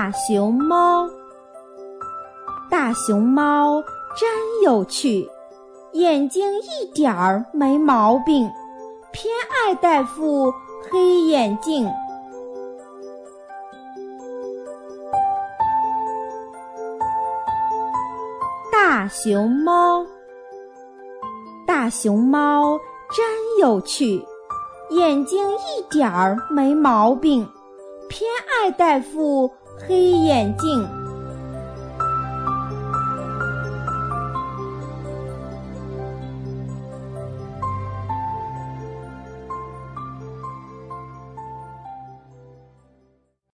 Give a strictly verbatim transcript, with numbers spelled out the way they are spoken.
大熊猫。大熊猫真有趣，眼睛一点儿没毛病，偏爱戴副黑眼镜。大熊猫，大熊猫真有趣，眼睛一点儿没毛病，偏爱戴副黑眼镜。